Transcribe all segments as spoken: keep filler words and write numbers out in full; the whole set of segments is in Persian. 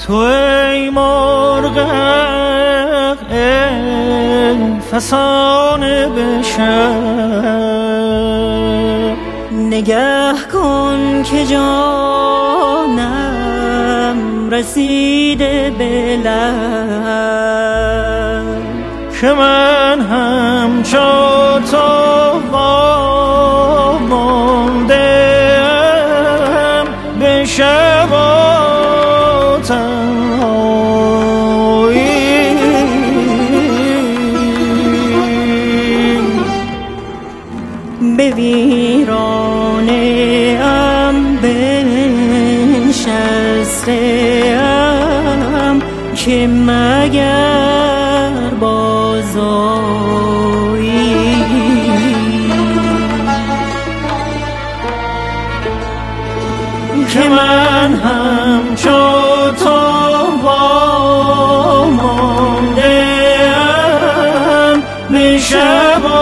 تو ای مرغ ای فسانه به شب، نگه کن که جانم رسیده به لب، که من همچو تو وامانده‌ام به شب و تنهایی. به ویرانه ام بنشسته‌ام که مگر بازآیی. که من همچو تو وامانده‌ام به شب و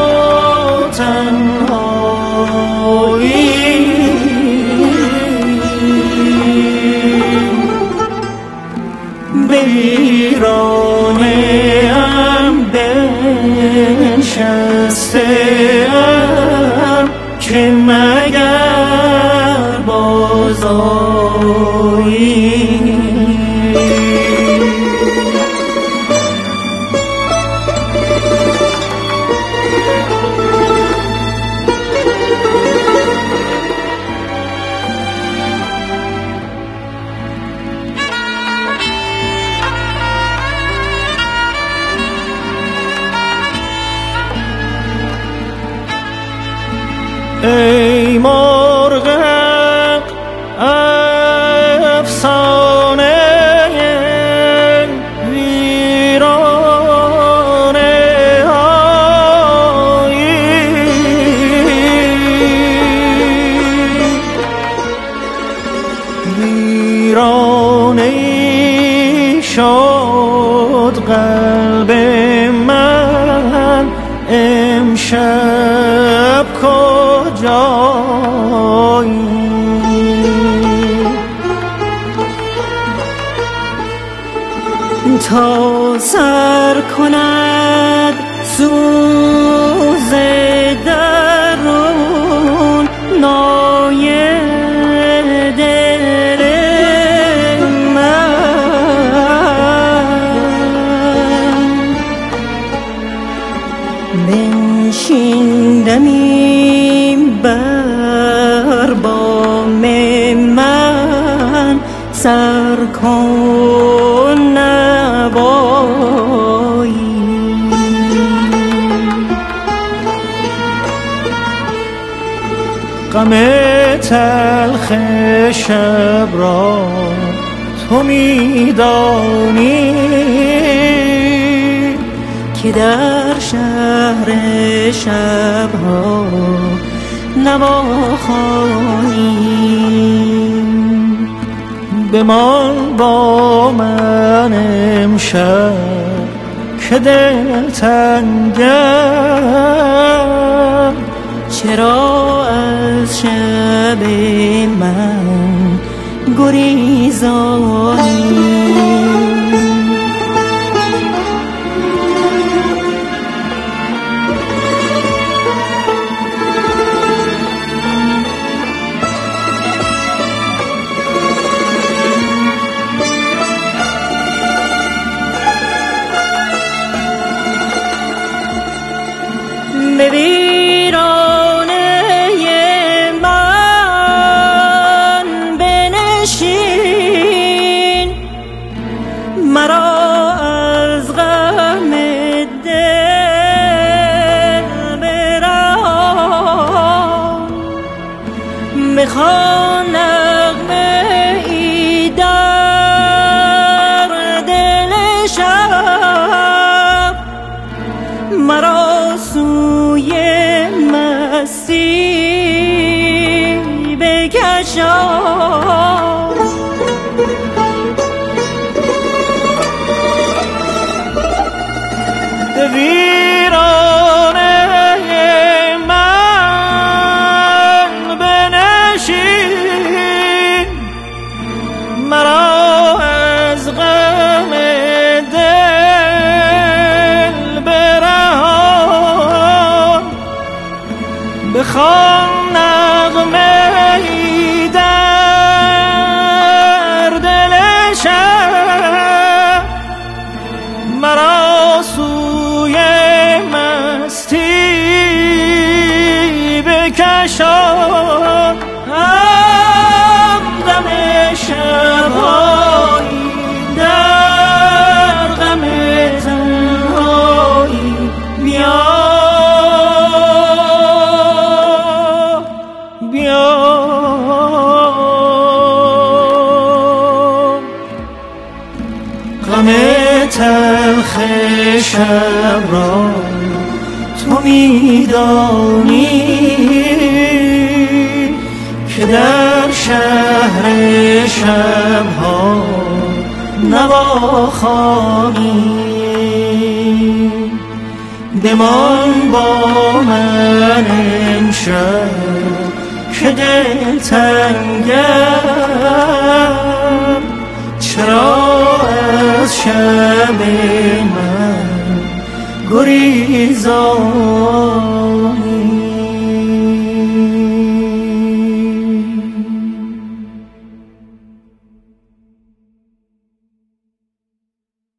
تنهایی. به ویرانه ام بنشسته‌ام که مگر بازآیی. ای مرغ افسانه ویرانه هایی، ویرانه شد قلب من امشب کجایی. تا سر کند سوز درون نای دل من، بنشیندمی بر بام من، سر کن نوایی. غم تلخ شب را تو میدانی که در شهر شبها نواخوانی. بمان با من امشب که دل تنگم، چرا از شب من گریزانی. به ویرانه من بنشین، مرا از غم دل برهان. بخوان نغمه ای در دل شب، مرا سوی مستی بکشان. به ویرانه من بنشین، مرا بخوان نغمه ای در دل شب، مرا سوی مستی بکشان. همدم شب‌هایی در غم تنهایی، بیا بیا غم تلخ شب را تو می‌دانی که در شهر شب‌ها نواخوانی. بمان با من امشب که دل تنگم، چرا از شب من گریزان؟